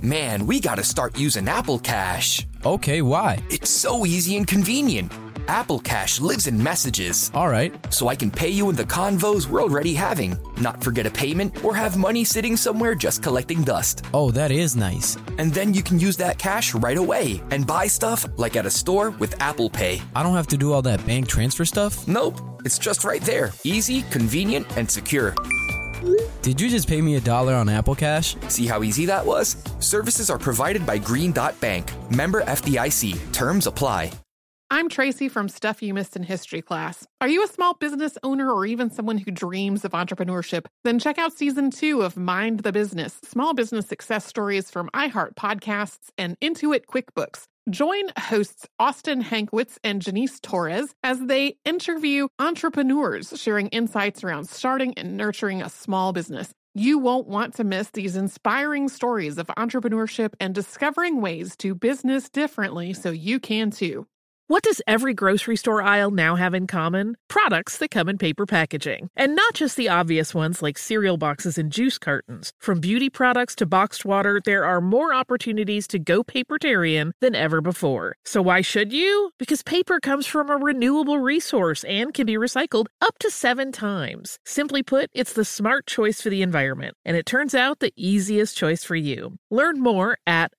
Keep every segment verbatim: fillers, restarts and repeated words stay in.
Man, we gotta start using Apple Cash. Okay, why? It's so easy and convenient. Apple Cash lives in messages. All right. So I can pay you in the convos we're already having, not forget a payment, or have money sitting somewhere just collecting dust. Oh, that is nice. And then you can use that cash right away and buy stuff like at a store with Apple Pay. I don't have to do all that bank transfer stuff? Nope, it's just right there. Easy, convenient, and secure. Did you just pay me a dollar on Apple Cash? See how easy that was? Services are provided by Green Dot Bank. Member F D I C. Terms apply. I'm Tracy from Stuff You Missed in History class. Are you a small business owner or even someone who dreams of entrepreneurship? Then check out season two of Mind the Business, small business success stories from iHeart Podcasts and Intuit QuickBooks. Join hosts Austin Hankwitz and Janice Torres as they interview entrepreneurs sharing insights around starting and nurturing a small business. You won't want to miss these inspiring stories of entrepreneurship and discovering ways to business differently so you can too. What does every grocery store aisle now have in common? Products that come in paper packaging. And not just the obvious ones like cereal boxes and juice cartons. From beauty products to boxed water, there are more opportunities to go papertarian than ever before. So why should you? Because paper comes from a renewable resource and can be recycled up to seven times. Simply put, it's the smart choice for the environment. And it turns out the easiest choice for you. Learn more at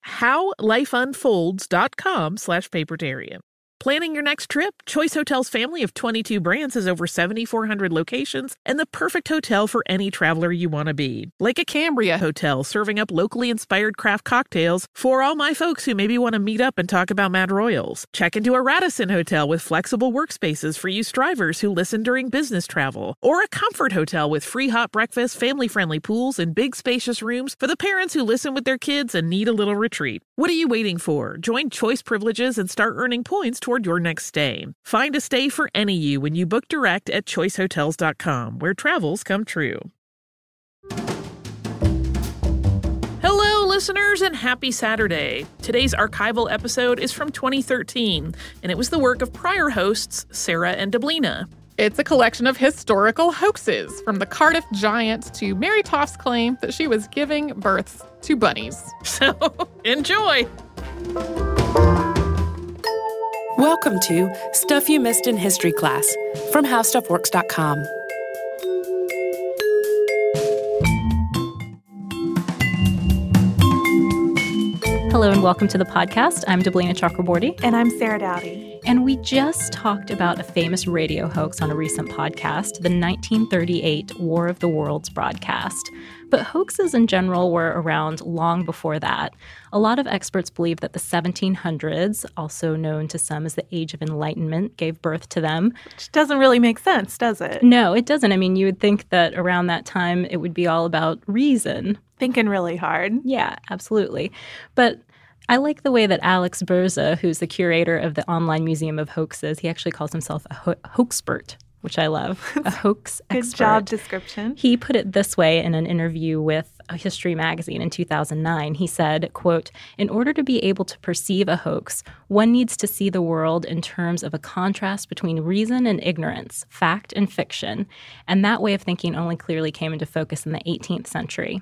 howlifeunfolds.com slash papertarian. Planning your next trip? Choice Hotels' family of twenty-two brands has over seven thousand four hundred locations and the perfect hotel for any traveler you want to be. Like a Cambria Hotel, serving up locally inspired craft cocktails for all my folks who maybe want to meet up and talk about Mad Royals. Check into a Radisson Hotel with flexible workspaces for you strivers who listen during business travel. Or a Comfort Hotel with free hot breakfast, family-friendly pools, and big spacious rooms for the parents who listen with their kids and need a little retreat. What are you waiting for? Join Choice Privileges and start earning points toward your next stay. Find a stay for any you when you book direct at choice hotels dot com, where travels come true. Hello, listeners, and happy Saturday. Today's archival episode is from twenty thirteen, and it was the work of prior hosts Sarah and Deblina. It's a collection of historical hoaxes, from the Cardiff Giant to Mary Toph's claim that she was giving birth to bunnies. So, enjoy! Welcome to Stuff You Missed in History class from how stuff works dot com. Hello and welcome to the podcast. I'm Deblina Chakraborty. And I'm Sarah Dowdy. And we just talked about a famous radio hoax on a recent podcast, the nineteen thirty-eight War of the Worlds broadcast. But hoaxes in general were around long before that. A lot of experts believe that the seventeen hundreds, also known to some as the Age of Enlightenment, gave birth to them. Which doesn't really make sense, does it? No, it doesn't. I mean, you would think that around that time it would be all about reason. Thinking really hard. Yeah, absolutely. But I like the way that Alex Berza, who's the curator of the Online Museum of Hoaxes, he actually calls himself a ho- hoaxpert, which I love, a hoax expert. Good job description. He put it this way in an interview with History Magazine in two thousand nine. He said, quote, "In order to be able to perceive a hoax, one needs to see the world in terms of a contrast between reason and ignorance, fact and fiction. And that way of thinking only clearly came into focus in the eighteenth century.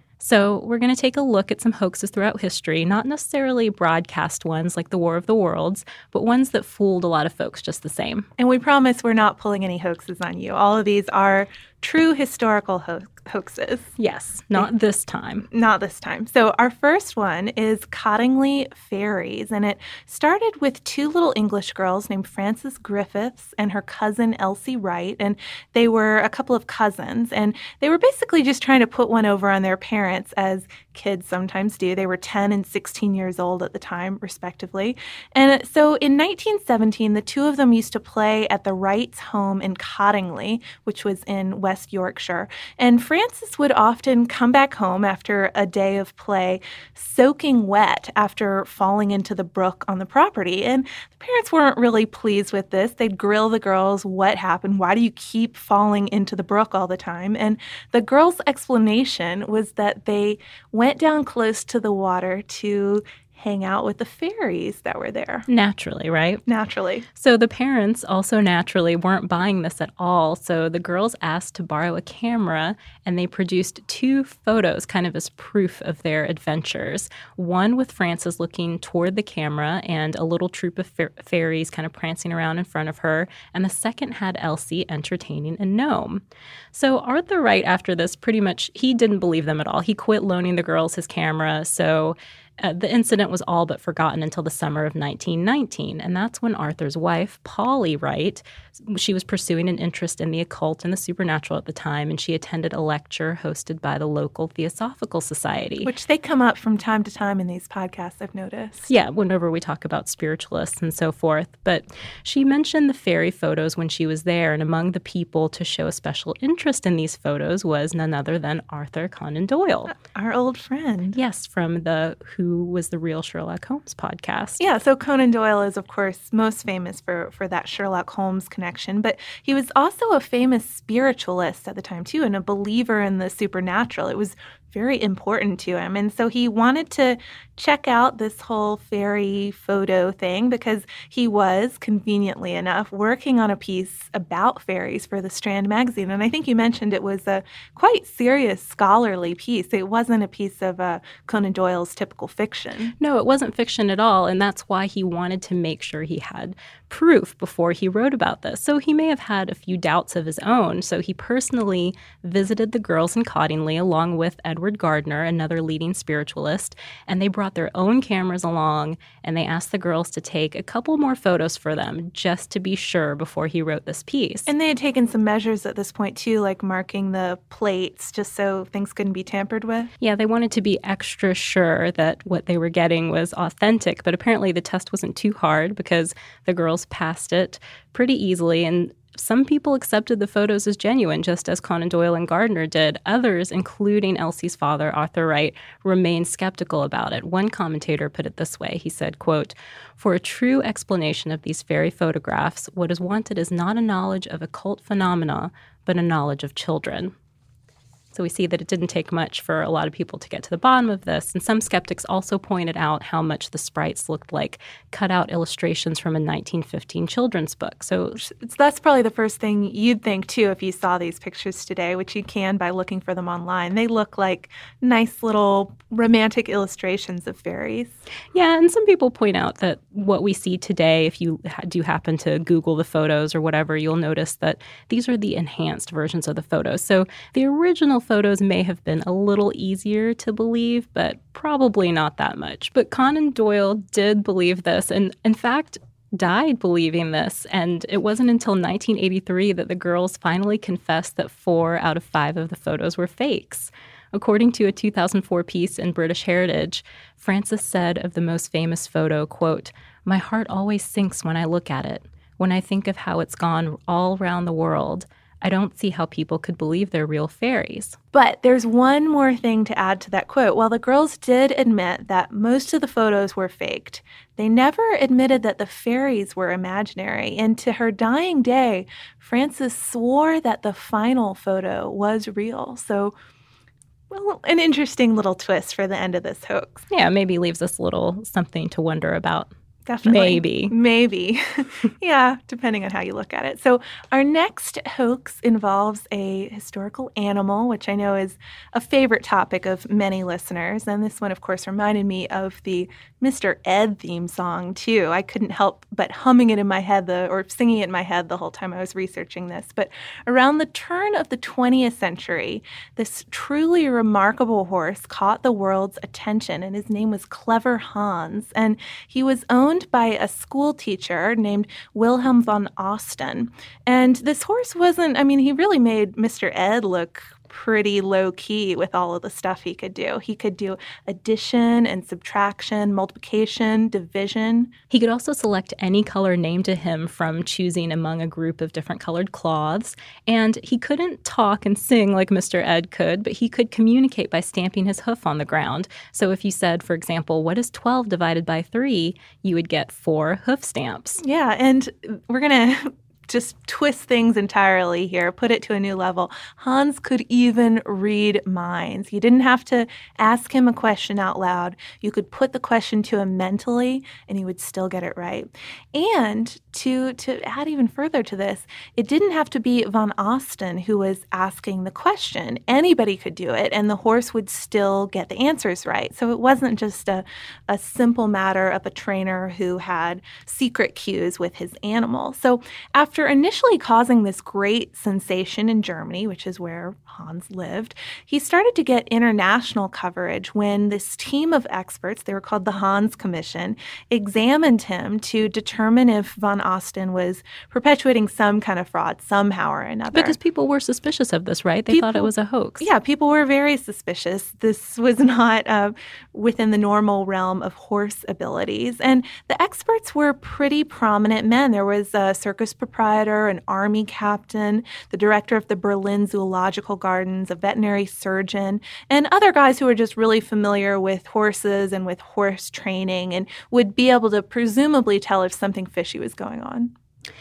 So we're going to take a look at some hoaxes throughout history, not necessarily broadcast ones like the War of the Worlds, but ones that fooled a lot of folks just the same. And we promise we're not pulling any hoaxes on you. All of these are true historical ho- hoaxes. Yes, not this time. Not this time. So our first one is Cottingley Fairies, and it started with two little English girls named Frances Griffiths and her cousin Elsie Wright, and they were a couple of cousins, and they were basically just trying to put one over on their parents, as kids sometimes do. They were ten and sixteen years old at the time, respectively. And so in nineteen seventeen, the two of them used to play at the Wrights' home in Cottingley, which was in West Yorkshire. And Frances would often come back home after a day of play, soaking wet after falling into the brook on the property. And the parents weren't really pleased with this. They'd grill the girls, what happened? Why do you keep falling into the brook all the time? And the girls' explanation was that they went down close to the water to hang out with the fairies that were there. Naturally, right? Naturally. So the parents also naturally weren't buying this at all. So the girls asked to borrow a camera, and they produced two photos kind of as proof of their adventures. One with Frances looking toward the camera and a little troop of fa- fairies kind of prancing around in front of her. And the second had Elsie entertaining a gnome. So Arthur Wright, after this, pretty much, he didn't believe them at all. He quit loaning the girls his camera. So Uh, the incident was all but forgotten until the summer of nineteen nineteen, and that's when Arthur's wife, Polly Wright, she was pursuing an interest in the occult and the supernatural at the time, and she attended a lecture hosted by the local Theosophical Society. Which they come up from time to time in these podcasts, I've noticed. Yeah, whenever we talk about spiritualists and so forth. But she mentioned the fairy photos when she was there, and among the people to show a special interest in these photos was none other than Arthur Conan Doyle. Our old friend. Yes, from the Who Was the Real Sherlock Holmes podcast. Yeah, so Conan Doyle is, of course, most famous for, for that Sherlock Holmes connection, but he was also a famous spiritualist at the time, too, and a believer in the supernatural. It was very important to him. And so he wanted to check out this whole fairy photo thing because he was, conveniently enough, working on a piece about fairies for the Strand magazine. And I think you mentioned it was a quite serious scholarly piece. It wasn't a piece of uh, Conan Doyle's typical fiction. No, it wasn't fiction at all. And that's why he wanted to make sure he had proof before he wrote about this. So he may have had a few doubts of his own. So he personally visited the girls in Cottingley along with Edward Gardner, another leading spiritualist, and they brought their own cameras along, and they asked the girls to take a couple more photos for them just to be sure before he wrote this piece. And they had taken some measures at this point, too, like marking the plates just so things couldn't be tampered with. Yeah, they wanted to be extra sure that what they were getting was authentic, but apparently the test wasn't too hard because the girls passed it pretty easily, and some people accepted the photos as genuine, just as Conan Doyle and Gardner did. Others, including Elsie's father, Arthur Wright, remained skeptical about it. One commentator put it this way. He said, quote, "For a true explanation of these fairy photographs, what is wanted is not a knowledge of occult phenomena, but a knowledge of children." So we see that it didn't take much for a lot of people to get to the bottom of this. And some skeptics also pointed out how much the sprites looked like cut-out illustrations from a nineteen fifteen children's book. So that's probably the first thing you'd think, too, if you saw these pictures today, which you can by looking for them online. They look like nice little romantic illustrations of fairies. Yeah, and some people point out that what we see today, if you do happen to Google the photos or whatever, you'll notice that these are the enhanced versions of the photos. So the original photos may have been a little easier to believe, but probably not that much. But Conan Doyle did believe this, and in fact died believing this. And it wasn't until nineteen eighty-three that the girls finally confessed that four out of five of the photos were fakes. According to a two thousand four piece in British Heritage, Frances said of the most famous photo, quote, "My heart always sinks when I look at it. When I think of how it's gone all around the world, I don't see how people could believe they're real fairies." But there's one more thing to add to that quote. While the girls did admit that most of the photos were faked, they never admitted that the fairies were imaginary. And to her dying day, Frances swore that the final photo was real. So, well, an interesting little twist for the end of this hoax. Yeah, maybe leaves us a little something to wonder about. Definitely. Maybe. Maybe. Yeah, depending on how you look at it. So our next hoax involves a historical animal, which I know is a favorite topic of many listeners. And this one, of course, reminded me of the Mister Ed theme song, too. I couldn't help but humming it in my head the, or singing it in my head the whole time I was researching this. But around the turn of the twentieth century, this truly remarkable horse caught the world's attention, and his name was Clever Hans. And he was owned by a school teacher named Wilhelm von Osten. And this horse wasn't, I mean, he really made Mister Ed look pretty low-key with all of the stuff he could do. He could do addition and subtraction, multiplication, division. He could also select any color named to him from choosing among a group of different colored cloths. And he couldn't talk and sing like Mister Ed could, but he could communicate by stamping his hoof on the ground. So if you said, for example, what is twelve divided by three, you would get four hoof stamps. Yeah, and we're going to just twist things entirely here, put it to a new level. Hans could even read minds. You didn't have to ask him a question out loud. You could put the question to him mentally, and he would still get it right. And to, to add even further to this, it didn't have to be von Osten who was asking the question. Anybody could do it, and the horse would still get the answers right. So it wasn't just a, a simple matter of a trainer who had secret cues with his animal. So after initially causing this great sensation in Germany, which is where Hans lived, he started to get international coverage when this team of experts, they were called the Hans Commission, examined him to determine if von Osten was perpetuating some kind of fraud somehow or another. Because people were suspicious of this, right? They people, thought it was a hoax. Yeah, people were very suspicious. This was not uh, within the normal realm of horse abilities. And the experts were pretty prominent men. There was a circus proprietor, an army captain, the director of the Berlin Zoological Gardens, a veterinary surgeon, and other guys who were just really familiar with horses and with horse training and would be able to presumably tell if something fishy was going on.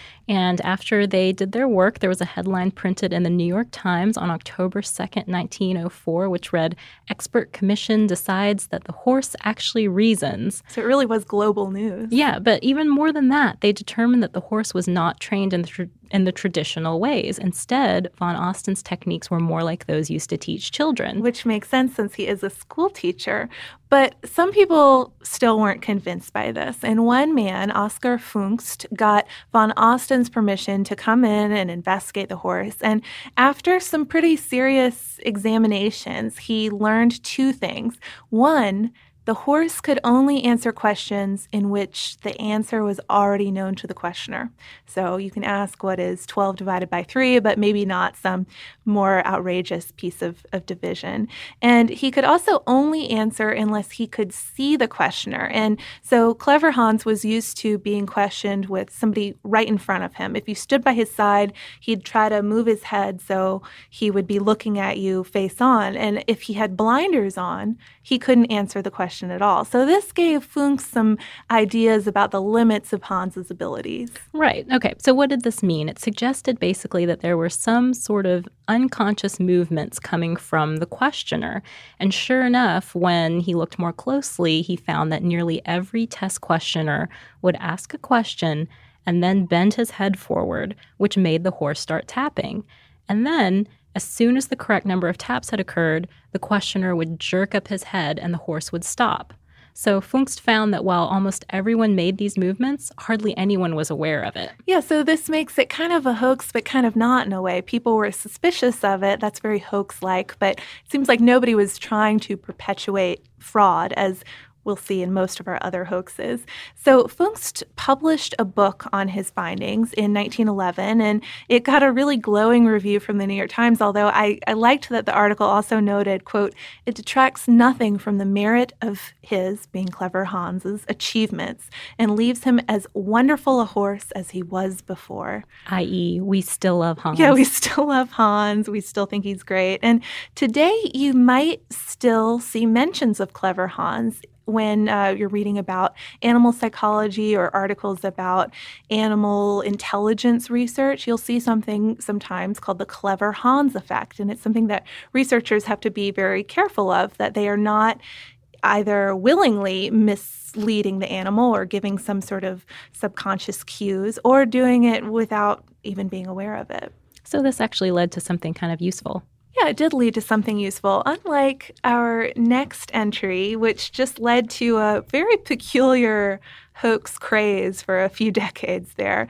And after they did their work, there was a headline printed in the New York Times on October second, nineteen oh four, which read, "Expert Commission decides that the horse actually reasons." So it really was global news. Yeah, but even more than that, they determined that the horse was not trained in the tra- in the traditional ways. Instead, von Osten's techniques were more like those used to teach children. Which makes sense since he is a school teacher. But some people still weren't convinced by this. And one man, Oskar Pfungst, got von Osten's permission to come in and investigate the horse. And after some pretty serious examinations, he learned two things. One, the horse could only answer questions in which the answer was already known to the questioner. So you can ask what is twelve divided by three, but maybe not some more outrageous piece of, of division. And he could also only answer unless he could see the questioner. And so Clever Hans was used to being questioned with somebody right in front of him. If you stood by his side, he'd try to move his head so he would be looking at you face on. And if he had blinders on, he couldn't answer the question at all. So this gave Pfungst some ideas about the limits of Hans's abilities. Right. Okay. So what did this mean? It suggested basically that there were some sort of unconscious movements coming from the questioner. And sure enough, when he looked more closely, he found that nearly every test questioner would ask a question and then bend his head forward, which made the horse start tapping. And then as soon as the correct number of taps had occurred, the questioner would jerk up his head and the horse would stop. So Pfungst found that while almost everyone made these movements, hardly anyone was aware of it. Yeah, so this makes it kind of a hoax, but kind of not in a way. People were suspicious of it. That's very hoax-like, but it seems like nobody was trying to perpetuate fraud, as we'll see in most of our other hoaxes. So Pfungst published a book on his findings in nineteen eleven, and it got a really glowing review from the New York Times, although I, I liked that the article also noted, quote, "It detracts nothing from the merit of his," being Clever Hans's, "achievements and leaves him as wonderful a horse as he was before." that is, we still love Hans. Yeah, we still love Hans. We still think he's great. And today you might still see mentions of Clever Hans when uh, you're reading about animal psychology or articles about animal intelligence research. You'll see something sometimes called the Clever Hans effect, and it's something that researchers have to be very careful of, that they are not either willingly misleading the animal or giving some sort of subconscious cues, or doing it without even being aware of it. So this actually led to something kind of useful. Yeah, it did lead to something useful, unlike our next entry, which just led to a very peculiar hoax craze for a few decades there.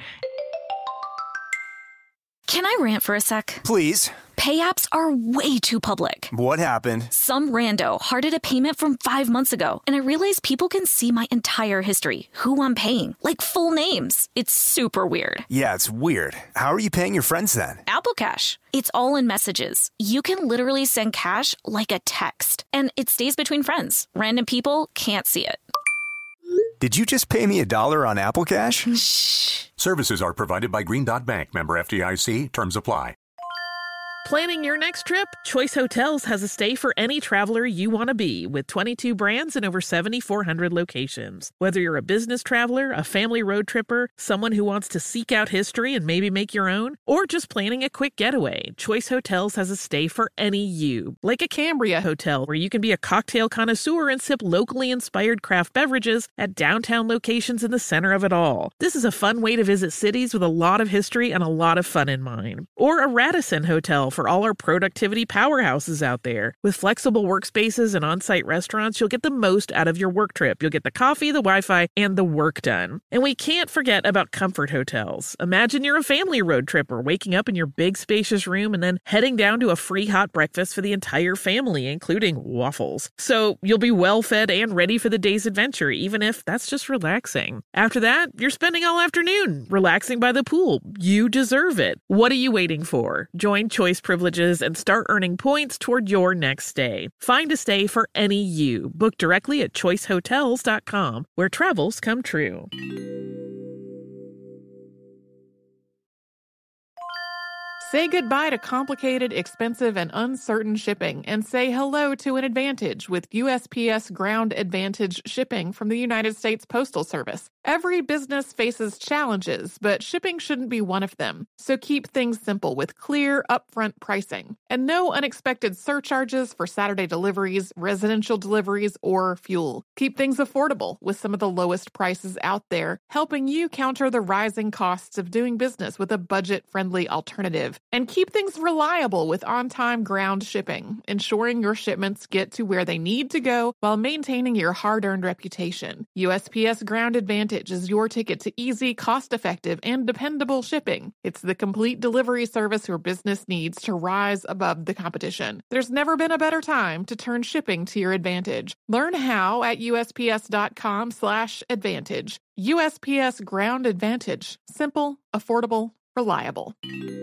Can I rant for a sec? Please. Pay apps are way too public. What happened? Some rando hearted a payment from five months ago, and I realized people can see my entire history, who I'm paying, like full names. It's super weird. Yeah, it's weird. How are you paying your friends then? Apple Cash. It's all in messages. You can literally send cash like a text, and it stays between friends. Random people can't see it. Did you just pay me a dollar on Apple Cash? Shh. Services are provided by Green Dot Bank, member F D I C. Terms apply. Planning your next trip? Choice Hotels has a stay for any traveler you want to be, with twenty-two brands and over seven thousand four hundred locations. Whether you're a business traveler, a family road tripper, someone who wants to seek out history and maybe make your own, or just planning a quick getaway, Choice Hotels has a stay for any you. Like a Cambria Hotel, where you can be a cocktail connoisseur and sip locally inspired craft beverages at downtown locations in the center of it all. This is a fun way to visit cities with a lot of history and a lot of fun in mind. Or a Radisson Hotel for all our productivity powerhouses out there. With flexible workspaces and on-site restaurants, you'll get the most out of your work trip. You'll get the coffee, the Wi-Fi, and the work done. And we can't forget about Comfort Hotels. Imagine you're a family road tripper, waking up in your big spacious room and then heading down to a free hot breakfast for the entire family, including waffles. So you'll be well fed and ready for the day's adventure, even if that's just relaxing. After that, you're spending all afternoon relaxing by the pool. You deserve it. What are you waiting for? Join Choice Privileges and start earning points toward your next stay. Find a stay for any you. Book directly at choice hotels dot com, where travels come true. Say goodbye to complicated, expensive, and uncertain shipping, and say hello to an advantage with U S P S Ground Advantage shipping from the United States Postal Service. Every business faces challenges, but shipping shouldn't be one of them. So keep things simple with clear, upfront pricing, and no unexpected surcharges for Saturday deliveries, residential deliveries, or fuel. Keep things affordable with some of the lowest prices out there, helping you counter the rising costs of doing business with a budget-friendly alternative. And keep things reliable with on-time ground shipping, ensuring your shipments get to where they need to go while maintaining your hard-earned reputation. U S P S Ground Advantage is your ticket to easy, cost-effective, and dependable shipping. It's the complete delivery service your business needs to rise above the competition. There's never been a better time to turn shipping to your advantage. Learn how at U S P S dot com slash advantage. U S P S Ground Advantage. Simple, affordable, reliable.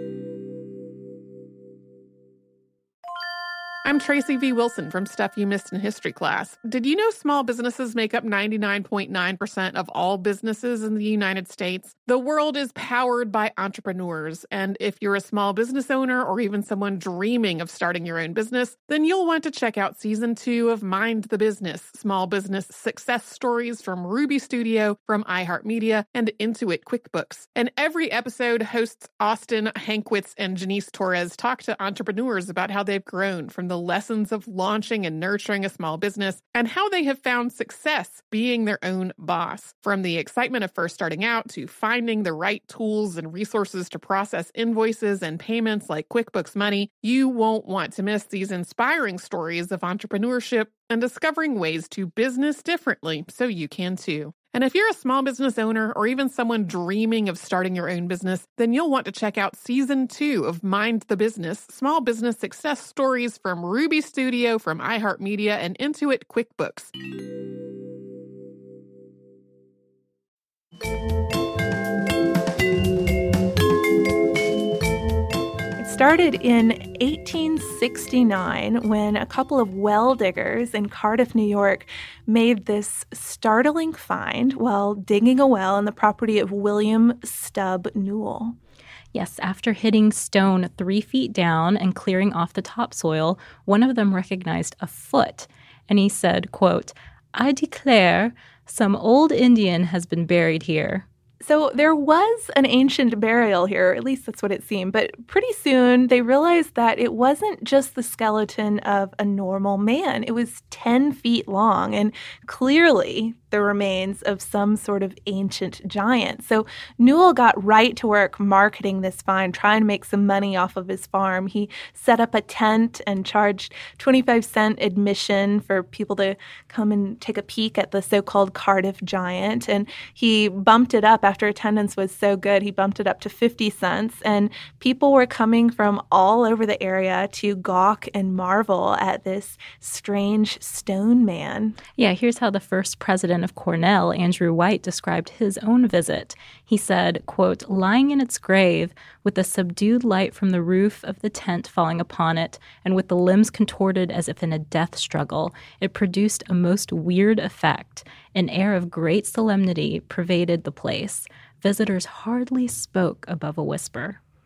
I'm Tracy V. Wilson from Stuff You Missed in History Class. Did you know small businesses make up ninety-nine point nine percent of all businesses in the United States? The world is powered by entrepreneurs, and if you're a small business owner or even someone dreaming of starting your own business, then you'll want to check out Season two of Mind the Business, Small Business Success Stories from Ruby Studio, from iHeartMedia, and Intuit QuickBooks. And every episode, hosts Austin Hankwitz and Janice Torres talk to entrepreneurs about how they've grown from the lessons of launching and nurturing a small business and how they have found success being their own boss. From the excitement of first starting out to finding the right tools and resources to process invoices and payments like QuickBooks Money, you won't want to miss these inspiring stories of entrepreneurship and discovering ways to business differently so you can too. And if you're a small business owner or even someone dreaming of starting your own business, then you'll want to check out Season two of Mind the Business, Small Business Success Stories from Ruby Studio, from iHeartMedia, and Intuit QuickBooks. Started in eighteen sixty-nine when a couple of well diggers in Cardiff, New York, made this startling find while digging a well on the property of William Stubb Newell. Yes, after hitting stone three feet down and clearing off the topsoil, one of them recognized a foot. And he said, quote, "I declare some old Indian has been buried here." So there was an ancient burial here, or at least that's what it seemed, but pretty soon they realized that it wasn't just the skeleton of a normal man. It was ten feet long and clearly the remains of some sort of ancient giant. So Newell got right to work marketing this find, trying to make some money off of his farm. He set up a tent and charged twenty-five cent admission for people to come and take a peek at the so-called Cardiff giant. And he bumped it up after attendance was so good. He bumped it up to fifty cents. And people were coming from all over the area to gawk and marvel at this strange stone man. Yeah, here's how the first president of Cornell, Andrew White, described his own visit. He said, quote, "Lying in its grave, with the subdued light from the roof of the tent falling upon it, and with the limbs contorted as if in a death struggle, it produced a most weird effect. An air of great solemnity pervaded the place. Visitors hardly spoke above a whisper."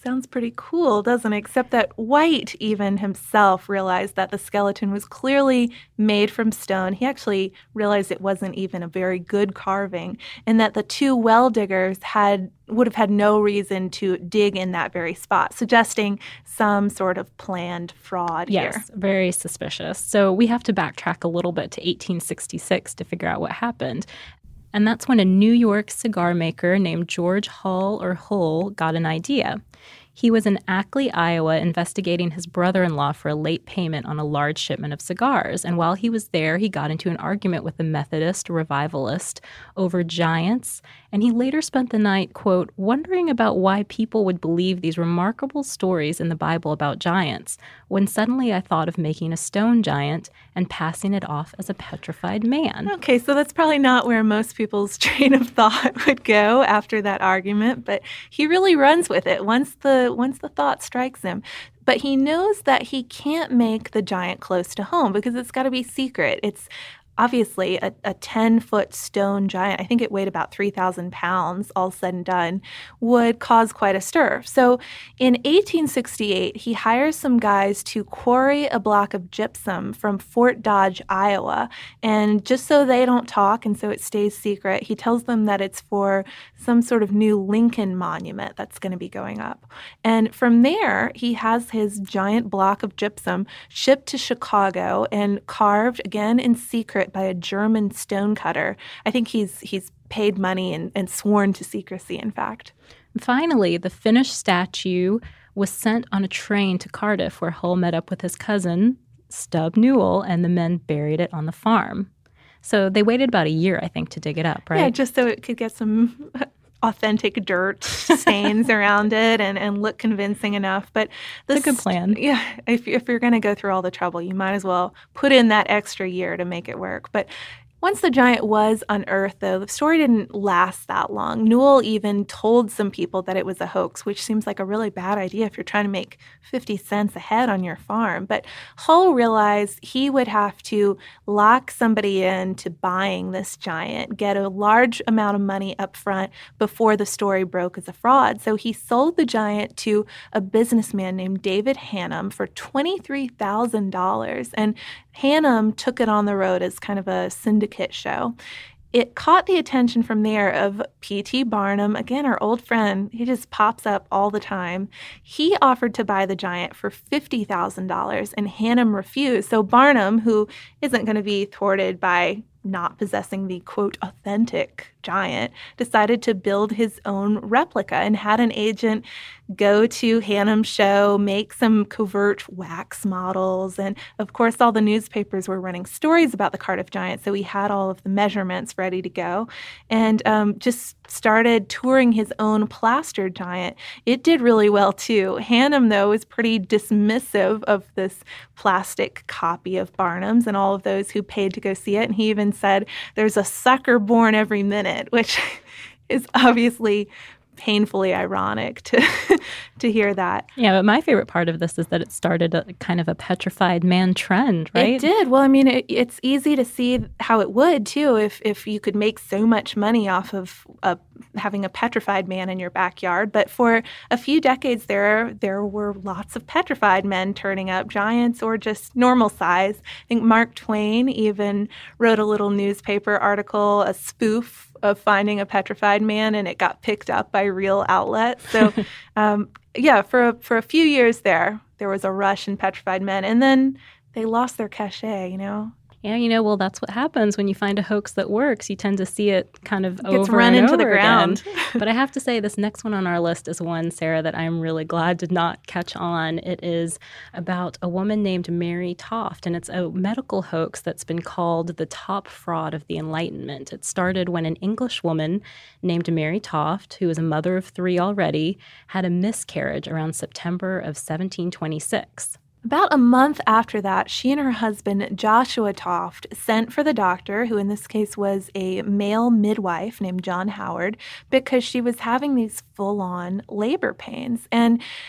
Sounds pretty cool, doesn't it? Except that White even himself realized that the skeleton was clearly made from stone. He actually realized it wasn't even a very good carving, and that the two well diggers had would have had no reason to dig in that very spot, suggesting some sort of planned fraud yes, here. Yes, very suspicious. So we have to backtrack a little bit to eighteen sixty-six to figure out what happened. And that's when a New York cigar maker named George Hull or Hull got an idea. He was in Ackley, Iowa, investigating his brother-in-law for a late payment on a large shipment of cigars. And while he was there, he got into an argument with a Methodist revivalist over giants. And he later spent the night, quote, wondering about why people would believe these remarkable stories in the Bible about giants, when suddenly I thought of making a stone giant and passing it off as a petrified man. Okay, so that's probably not where most people's train of thought would go after that argument, but he really runs with it once the once the thought strikes him. But he knows that he can't make the giant close to home because it's got to be secret. It's obviously a, a ten-foot stone giant, I think it weighed about three thousand pounds, all said and done, would cause quite a stir. So in eighteen sixty-eight, he hires some guys to quarry a block of gypsum from Fort Dodge, Iowa. And just so they don't talk and so it stays secret, he tells them that it's for some sort of new Lincoln monument that's going to be going up. And from there, he has his giant block of gypsum shipped to Chicago and carved, again in secret, by a German stonecutter. I think he's he's paid money and, and sworn to secrecy, in fact. Finally, the finished statue was sent on a train to Cardiff, where Hull met up with his cousin, Stub Newell, and the men buried it on the farm. So they waited about a year, I think, to dig it up, right? Yeah, just so it could get some authentic dirt stains around it and, and look convincing enough. But this, it's a good plan. Yeah, if, if you're going to go through all the trouble, you might as well put in that extra year to make it work. But once the giant was unearthed, though, the story didn't last that long. Newell even told some people that it was a hoax, which seems like a really bad idea if you're trying to make fifty cents a head on your farm. But Hull realized he would have to lock somebody into buying this giant, get a large amount of money up front before the story broke as a fraud. So he sold the giant to a businessman named David Hannum for twenty-three thousand dollars. And Hannum took it on the road as kind of a syndicate show. It caught the attention from there of P T Barnum, again, our old friend. He just pops up all the time. He offered to buy the giant for fifty thousand dollars, and Hannum refused. So Barnum, who isn't going to be thwarted by not possessing the, quote, authentic giant, decided to build his own replica and had an agent go to Hannum's show, make some covert wax models. And, of course, all the newspapers were running stories about the Cardiff Giant, so he had all of the measurements ready to go and um, just started touring his own plaster giant. It did really well, too. Hannum, though, was pretty dismissive of this plastic copy of Barnum's and all of those who paid to go see it. And he even said, there's a sucker born every minute, which is obviously painfully ironic to to hear that. Yeah, but my favorite part of this is that it started a kind of a petrified man trend, right? It did. Well, I mean, it, it's easy to see how it would, too, if if you could make so much money off of uh, having a petrified man in your backyard. But for a few decades there, there were lots of petrified men turning up, giants or just normal size. I think Mark Twain even wrote a little newspaper article, a spoof of finding a petrified man, and it got picked up by real outlets. So, um, yeah, for a, for a few years there, there was a rush in petrified men, and then they lost their cachet, you know? Yeah, you know, well, that's what happens when you find a hoax that works. You tend to see it kind of it gets over run and into over the ground. But I have to say, this next one on our list is one, Sarah, that I'm really glad did not catch on. It is about a woman named Mary Toft, and it's a medical hoax that's been called the top fraud of the Enlightenment. It started when an English woman named Mary Toft, who was a mother of three already, had a miscarriage around September of seventeen twenty-six. About a month after that, she and her husband, Joshua Toft, sent for the doctor, who in this case was a male midwife named John Howard, because she was having these full-on labor pains. And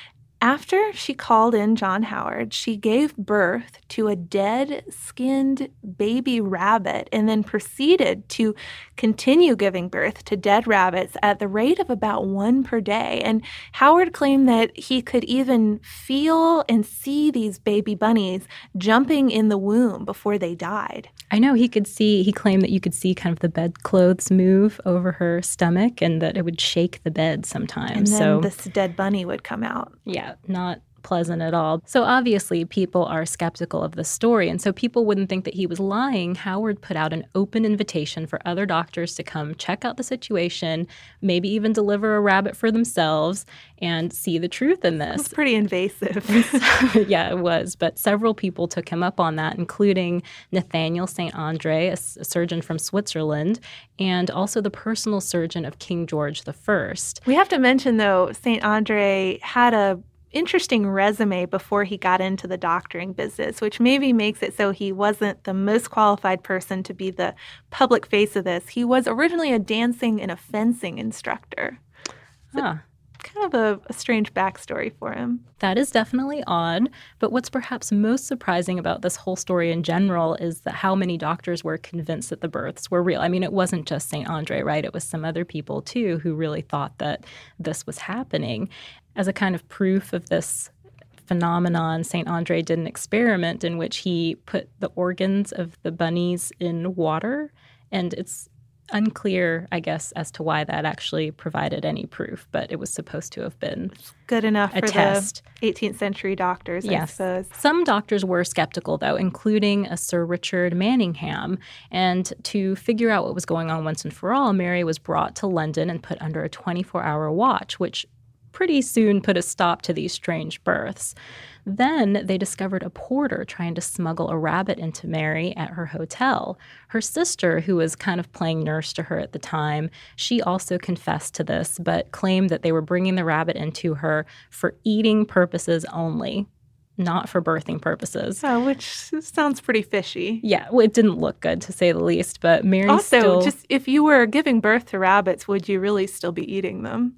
After she called in John Howard, she gave birth to a dead-skinned baby rabbit and then proceeded to continue giving birth to dead rabbits at the rate of about one per day. And Howard claimed that he could even feel and see these baby bunnies jumping in the womb before they died. I know he could see, he claimed that you could see kind of the bedclothes move over her stomach and that it would shake the bed sometimes. And then so, this dead bunny would come out. Yeah, not pleasant at all. So obviously people are skeptical of the story, and so people wouldn't think that he was lying. Howard put out an open invitation for other doctors to come check out the situation, maybe even deliver a rabbit for themselves and see the truth in this. It's pretty invasive. Yeah, it was. But several people took him up on that, including Nathaniel Saint Andre, a, a surgeon from Switzerland, and also the personal surgeon of King George the First. We have to mention, though, Saint Andre had a interesting resume before he got into the doctoring business, which maybe makes it so he wasn't the most qualified person to be the public face of this. He was originally a dancing and a fencing instructor. So Huh. Kind of a, a strange backstory for him. That is definitely odd, but what's perhaps most surprising about this whole story in general is that how many doctors were convinced that the births were real. I mean, it wasn't just Saint Andre, right? It was some other people, too, who really thought that this was happening. As a kind of proof of this phenomenon, Saint Andre did an experiment in which he put the organs of the bunnies in water, and it's unclear, I guess, as to why that actually provided any proof, but it was supposed to have been good enough a for test. The eighteenth century doctors, yes. I suppose. Some doctors were skeptical, though, including a Sir Richard Manningham. And to figure out what was going on once and for all, Mary was brought to London and put under a twenty-four hour watch, which pretty soon put a stop to these strange births. Then they discovered a porter trying to smuggle a rabbit into Mary at her hotel. Her sister, who was kind of playing nurse to her at the time, she also confessed to this, but claimed that they were bringing the rabbit into her for eating purposes only, not for birthing purposes. Oh, which sounds pretty fishy. Yeah, well, it didn't look good, to say the least, but Mary also, still... Also, just if you were giving birth to rabbits, would you really still be eating them?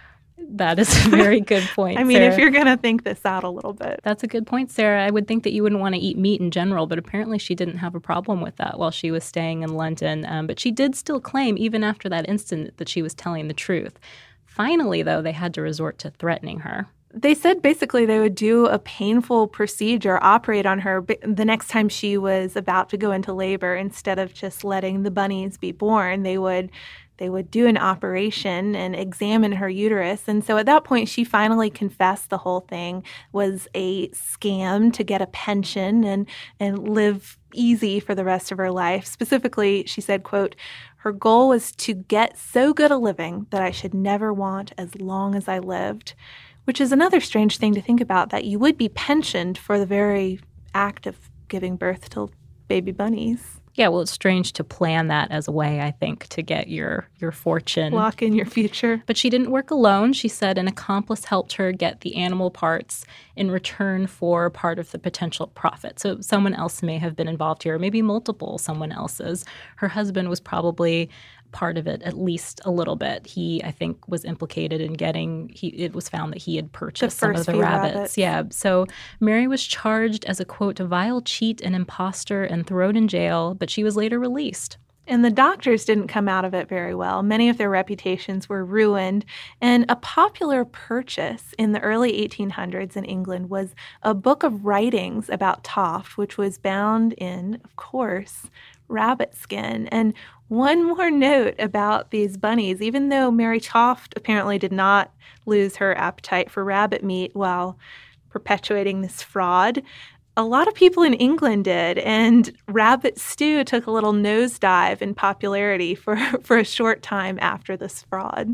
That is a very good point, I mean, Sarah. If you're going to think this out a little bit. That's a good point, Sarah. I would think that you wouldn't want to eat meat in general, but apparently she didn't have a problem with that while she was staying in London. Um, but she did still claim, even after that incident, that she was telling the truth. Finally, though, they had to resort to threatening her. They said basically they would do a painful procedure, operate on her the next time she was about to go into labor. Instead of just letting the bunnies be born, they would they would do an operation and examine her uterus. And so at that point, she finally confessed the whole thing was a scam to get a pension and, and live easy for the rest of her life. Specifically, she said, quote, her goal was to get so good a living that I should never want as long as I lived. Which is another strange thing to think about, that you would be pensioned for the very act of giving birth to baby bunnies. Yeah, well, it's strange to plan that as a way, I think, to get your, your fortune. Lock in your future. But she didn't work alone. She said an accomplice helped her get the animal parts in return for part of the potential profit. So someone else may have been involved here, maybe multiple someone else's. Her husband was probably part of it, at least a little bit. He, I think, was implicated in getting, he, it was found that he had purchased some of the rabbits. rabbits. Yeah. So Mary was charged as a, quote, vile cheat and imposter and thrown in jail, but she was later released. And the doctors didn't come out of it very well. Many of their reputations were ruined. And a popular purchase in the early eighteen hundreds in England was a book of writings about Toft, which was bound in, of course, rabbit skin. And one more note about these bunnies, even though Mary Toft apparently did not lose her appetite for rabbit meat while perpetuating this fraud, a lot of people in England did, and rabbit stew took a little nosedive in popularity for, for a short time after this fraud.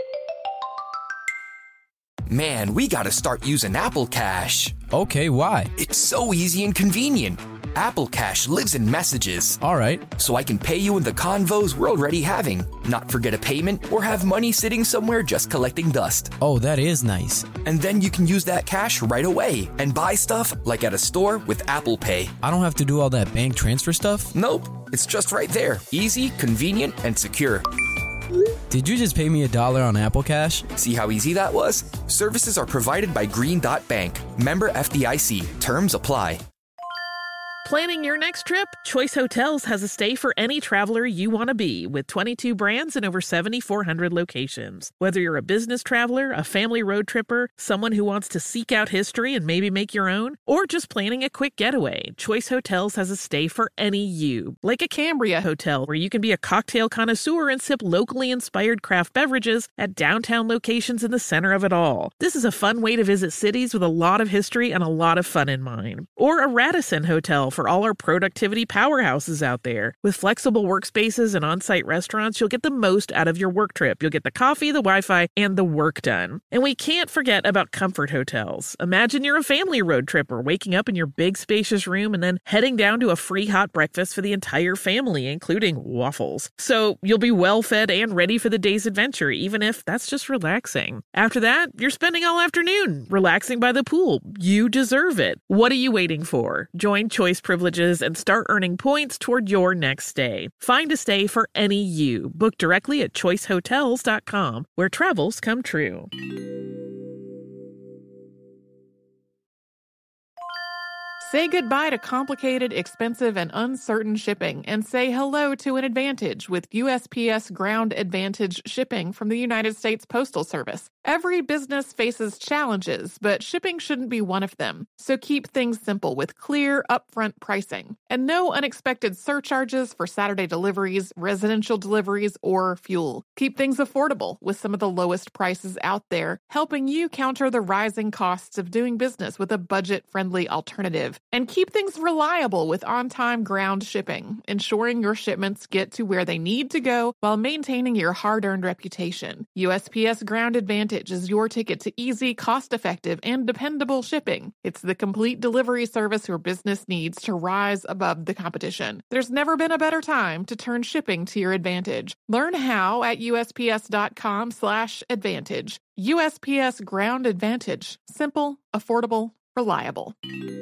Man, we gotta start using Apple Cash. Okay, why? It's so easy and convenient. Apple Cash lives in messages. All right. So I can pay you in the convos we're already having, not forget a payment, or have money sitting somewhere just collecting dust. Oh, that is nice. And then you can use that cash right away and buy stuff like at a store with Apple Pay. I don't have to do all that bank transfer stuff? Nope. It's just right there. Easy, convenient, and secure. Did you just pay me a dollar on Apple Cash? See how easy that was? Services are provided by Green Dot Bank. Member F D I C. Terms apply. Planning your next trip? Choice Hotels has a stay for any traveler you want to be with twenty-two brands and over seventy-four hundred locations. Whether you're a business traveler, a family road tripper, someone who wants to seek out history and maybe make your own, or just planning a quick getaway, Choice Hotels has a stay for any you. Like a Cambria Hotel, where you can be a cocktail connoisseur and sip locally inspired craft beverages at downtown locations in the center of it all. This is a fun way to visit cities with a lot of history and a lot of fun in mind. Or a Radisson Hotel for all our productivity powerhouses out there. With flexible workspaces and on-site restaurants, you'll get the most out of your work trip. You'll get the coffee, the Wi-Fi, and the work done. And we can't forget about Comfort Hotels. Imagine you're a family road tripper waking up in your big spacious room and then heading down to a free hot breakfast for the entire family, including waffles. So you'll be well fed and ready for the day's adventure, even if that's just relaxing. After that, you're spending all afternoon relaxing by the pool. You deserve it. What are you waiting for? Join Choice Privileges and start earning points toward your next stay. Find a stay for any you. Book directly at choice hotels dot com, where travels come true. Say goodbye to complicated, expensive, and uncertain shipping, and say hello to an advantage with U S P S Ground Advantage shipping from the United States Postal Service. Every business faces challenges, but shipping shouldn't be one of them. So keep things simple with clear, upfront pricing, and no unexpected surcharges for Saturday deliveries, residential deliveries, or fuel. Keep things affordable with some of the lowest prices out there, helping you counter the rising costs of doing business with a budget-friendly alternative. And keep things reliable with on-time ground shipping, ensuring your shipments get to where they need to go while maintaining your hard-earned reputation. U S P S Ground Advantage is your ticket to easy, cost-effective, and dependable shipping. It's the complete delivery service your business needs to rise above the competition. There's never been a better time to turn shipping to your advantage. Learn how at U S P S dot com slash advantage. U S P S Ground Advantage. Simple, affordable, reliable.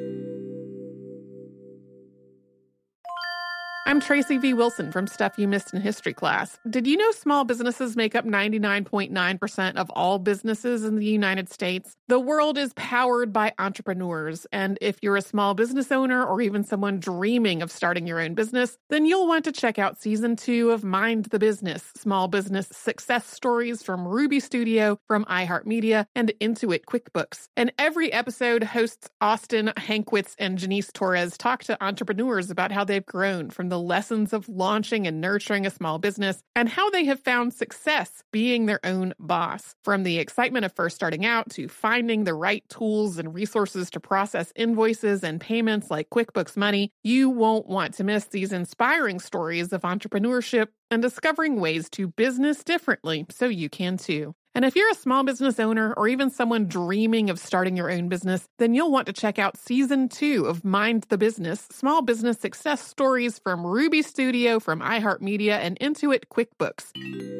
I'm Tracy V. Wilson from Stuff You Missed in History Class. Did you know small businesses make up ninety-nine point nine percent of all businesses in the United States? The world is powered by entrepreneurs, and if you're a small business owner or even someone dreaming of starting your own business, then you'll want to check out Season two of Mind the Business, Small Business Success Stories from Ruby Studio, from iHeartMedia, and Intuit QuickBooks. And every episode, hosts Austin Hankwitz and Janice Torres talk to entrepreneurs about how they've grown from the lessons of launching and nurturing a small business and how they have found success being their own boss. From the excitement of first starting out to finding the right tools and resources to process invoices and payments like QuickBooks Money, you won't want to miss these inspiring stories of entrepreneurship and discovering ways to business differently so you can too. And if you're a small business owner or even someone dreaming of starting your own business, then you'll want to check out Season two of Mind the Business, Small Business Success Stories from Ruby Studio, from iHeartMedia, and Intuit QuickBooks.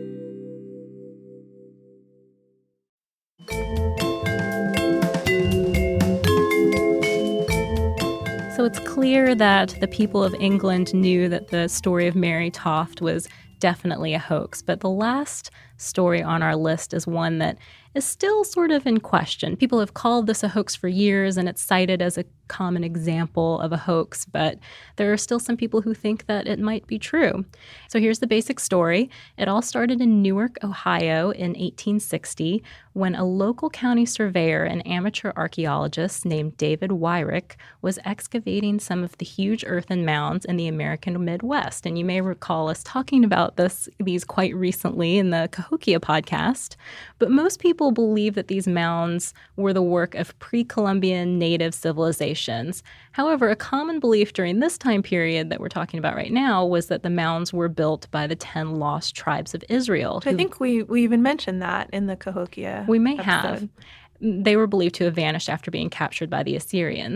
So it's clear that the people of England knew that the story of Mary Toft was definitely a hoax. But the last story on our list is one that is still sort of in question. People have called this a hoax for years, and it's cited as a common example of a hoax, but there are still some people who think that it might be true. So here's the basic story. It all started in Newark, Ohio in eighteen sixty when a local county surveyor and amateur archaeologist named David Wyrick was excavating some of the huge earthen mounds in the American Midwest. And you may recall us talking about this these quite recently in the Cahokia podcast. But most people believe that these mounds were the work of pre-Columbian native civilizations. However, a common belief during this time period that we're talking about right now was that the mounds were built by the ten lost tribes of Israel. I think we, we even mentioned that in the Cahokia We may episode. have. They were believed to have vanished after being captured by the Assyrians.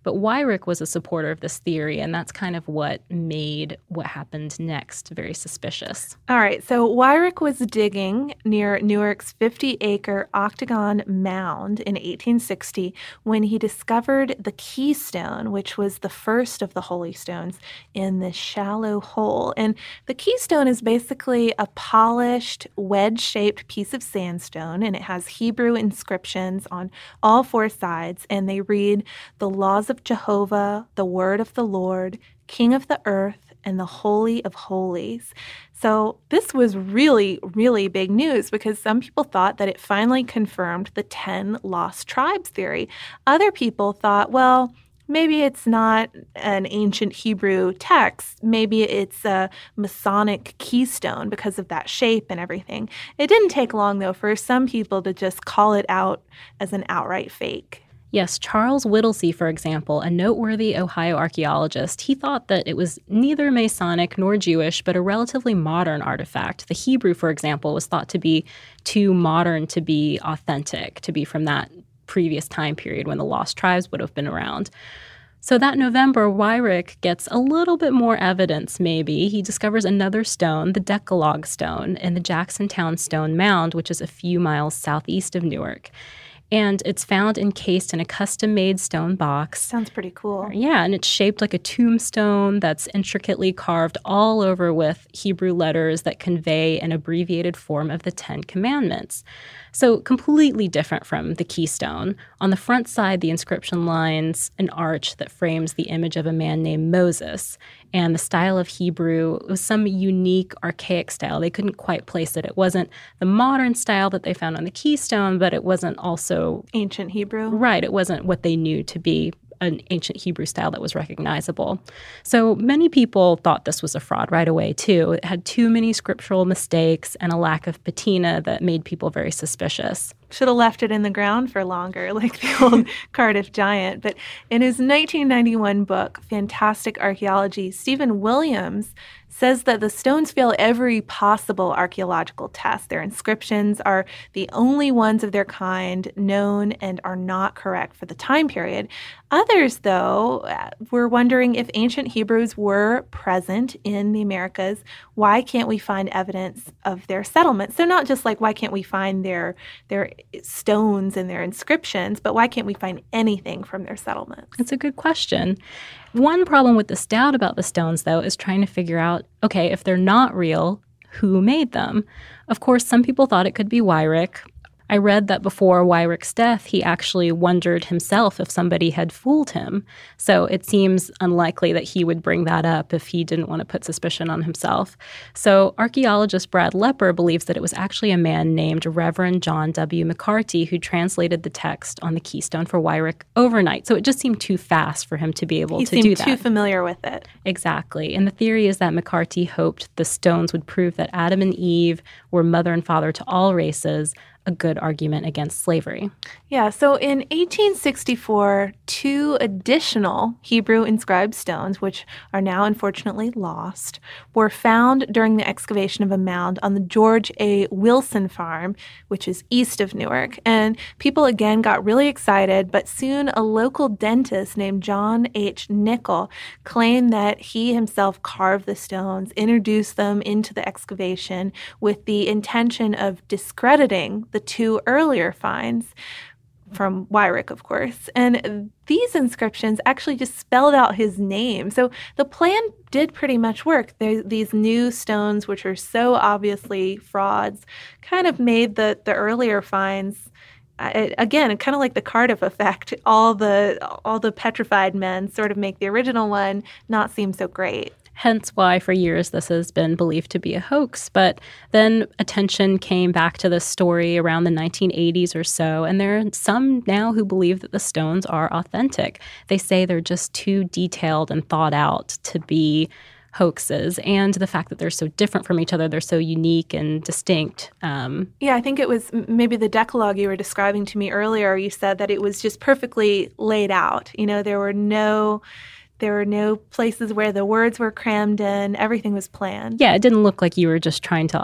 But Weyrich was a supporter of this theory, and that's kind of what made what happened next very suspicious. All right, so Weyrich was digging near Newark's fifty-acre Octagon Mound in eighteen sixty when he discovered the Keystone, which was the first of the Holy Stones, in this shallow hole. And the Keystone is basically a polished, wedge-shaped piece of sandstone, and it has Hebrew inscriptions on all four sides, and they read, "The laws of Jehovah, the word of the Lord, King of the earth, and the Holy of Holies." So this was really, really big news because some people thought that it finally confirmed the ten lost tribes theory. Other people thought, well, maybe it's not an ancient Hebrew text. Maybe it's a Masonic keystone because of that shape and everything. It didn't take long, though, for some people to just call it out as an outright fake. Yes, Charles Whittlesey, for example, a noteworthy Ohio archaeologist, he thought that it was neither Masonic nor Jewish, but a relatively modern artifact. The Hebrew, for example, was thought to be too modern to be authentic, to be from that previous time period when the lost tribes would have been around. So that November, Weyrich gets a little bit more evidence, maybe. He discovers another stone, the Decalogue Stone, in the Jacksontown Stone Mound, which is a few miles southeast of Newark. And it's found encased in a custom-made stone box. Sounds pretty cool. Yeah, and it's shaped like a tombstone that's intricately carved all over with Hebrew letters that convey an abbreviated form of the Ten Commandments. So completely different from the Keystone. On the front side, the inscription lines an arch that frames the image of a man named Moses. And the style of Hebrew was some unique, archaic style. They couldn't quite place it. It wasn't the modern style that they found on the Keystone, but it wasn't also ancient Hebrew. Right. It wasn't what they knew to be an ancient Hebrew style that was recognizable. So many people thought this was a fraud right away, too. It had too many scriptural mistakes and a lack of patina that made people very suspicious. Should have left it in the ground for longer, like the old Cardiff giant. But in his nineteen ninety-one book, Fantastic Archaeology, Stephen Williams says that the stones fail every possible archaeological test. Their inscriptions are the only ones of their kind known and are not correct for the time period. Others, though, were wondering if ancient Hebrews were present in the Americas. Why can't we find evidence of their settlement? So not just like why can't we find their their stones and their inscriptions, but why can't we find anything from their settlements? It's a good question. One problem with this doubt about the stones, though, is trying to figure out, okay, if they're not real, who made them? Of course, some people thought it could be Weyrich. I read that before Weyrich's death, he actually wondered himself if somebody had fooled him. So it seems unlikely that he would bring that up if he didn't want to put suspicion on himself. So archaeologist Brad Lepper believes that it was actually a man named Reverend John W. McCarty who translated the text on the Keystone for Weyrich overnight. So it just seemed too fast for him to be able he to do that. He seemed too familiar with it. Exactly. And the theory is that McCarty hoped the stones would prove that Adam and Eve were mother and father to all races, a good argument against slavery. Yeah, so in eighteen sixty-four, two additional Hebrew inscribed stones, which are now unfortunately lost, were found during the excavation of a mound on the George A. Wilson farm, which is east of Newark. And people again got really excited, but soon a local dentist named John H. Nickel claimed that he himself carved the stones, introduced them into the excavation with the intention of discrediting the two earlier finds from Weyrich, of course. And these inscriptions actually just spelled out his name. So the plan did pretty much work. There, these new stones, which are so obviously frauds, kind of made the, the earlier finds, uh, again, kind of like the Cardiff effect. All the, all the petrified men sort of make the original one not seem so great. Hence why for years this has been believed to be a hoax. But then attention came back to this story around the nineteen eighties or so, and there are some now who believe that the stones are authentic. They say they're just too detailed and thought out to be hoaxes, and the fact that they're so different from each other, they're so unique and distinct. Um, yeah, I think it was maybe the Decalogue you were describing to me earlier. You said that it was just perfectly laid out. You know, there were no... There were no places where the words were crammed in. Everything was planned. Yeah, it didn't look like you were just trying to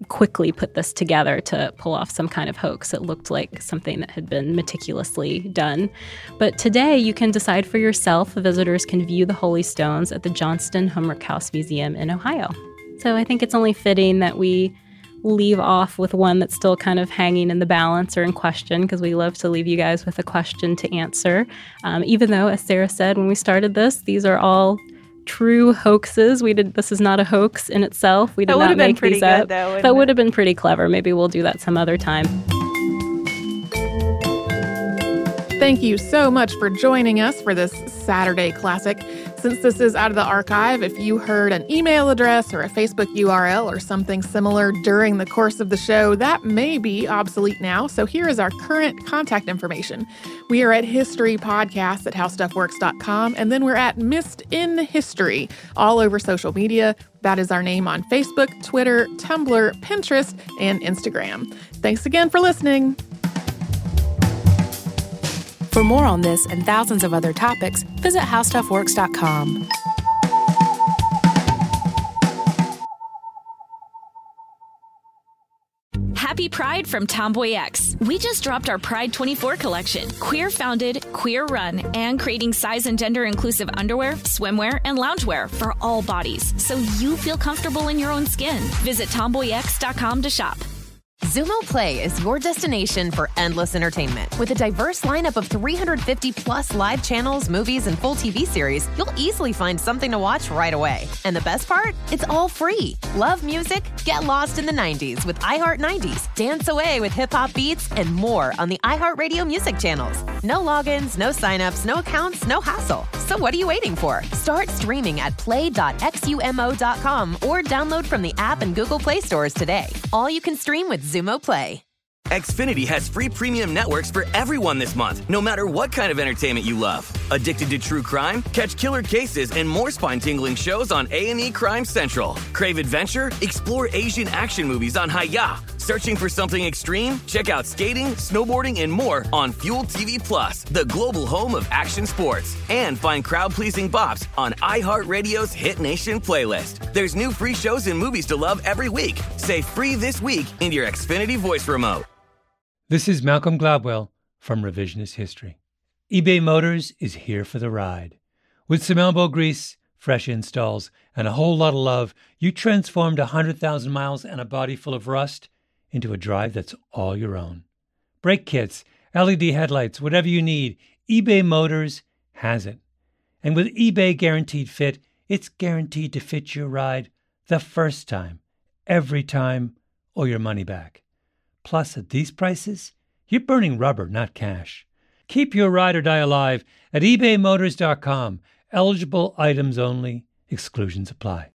quickly put this together to pull off some kind of hoax. It looked like something that had been meticulously done. But today, you can decide for yourself. Visitors can view the Holy Stones at the Johnston Homework House Museum in Ohio. So I think it's only fitting that we leave off with one that's still kind of hanging in the balance or in question, because we love to leave you guys with a question to answer. Um, even though, as Sarah said when we started this, these are all true hoaxes. We did. This is not a hoax in itself. We did not make these good, up. though, that would have been pretty clever. Maybe we'll do that some other time. Thank you so much for joining us for this Saturday Classic. Since this is out of the archive, if you heard an email address or a Facebook U R L or something similar during the course of the show, that may be obsolete now. So here is our current contact information. We are at History Podcasts at how stuff works dot com, and then we're at Missed in History all over social media. That is our name on Facebook, Twitter, Tumblr, Pinterest, and Instagram. Thanks again for listening. For more on this and thousands of other topics, visit how stuff works dot com. Happy Pride from Tomboy X. We just dropped our Pride twenty-four collection. Queer founded, queer run, and creating size and gender inclusive underwear, swimwear, and loungewear for all bodies, so you feel comfortable in your own skin. Visit tomboy x dot com to shop. Xumo Play is your destination for endless entertainment. With a diverse lineup of three hundred fifty plus live channels, movies, and full T V series, you'll easily find something to watch right away. And the best part? It's all free. Love music? Get lost in the nineties with iHeart nineties, dance away with hip-hop beats, and more on the iHeartRadio music channels. No logins, no signups, no accounts, no hassle. So what are you waiting for? Start streaming at play dot xumo dot com or download from the app and Google Play stores today. All you can stream with Xumo Play. Xfinity has free premium networks for everyone this month, no matter what kind of entertainment you love. Addicted to true crime? Catch killer cases and more spine-tingling shows on A and E Crime Central. Crave adventure? Explore Asian action movies on Hi-Ya. Searching for something extreme? Check out skating, snowboarding, and more on Fuel T V Plus, the global home of action sports. And find crowd-pleasing bops on iHeartRadio's Hit Nation playlist. There's new free shows and movies to love every week. Say free this week in your Xfinity voice remote. This is Malcolm Gladwell from Revisionist History. eBay Motors is here for the ride. With some elbow grease, fresh installs, and a whole lot of love, you transformed one hundred thousand miles and a body full of rust into a drive that's all your own. Brake kits, L E D headlights, whatever you need, eBay Motors has it. And with eBay Guaranteed Fit, it's guaranteed to fit your ride the first time, every time, or your money back. Plus, at these prices, you're burning rubber, not cash. Keep your ride or die alive at ebay motors dot com. Eligible items only. Exclusions apply.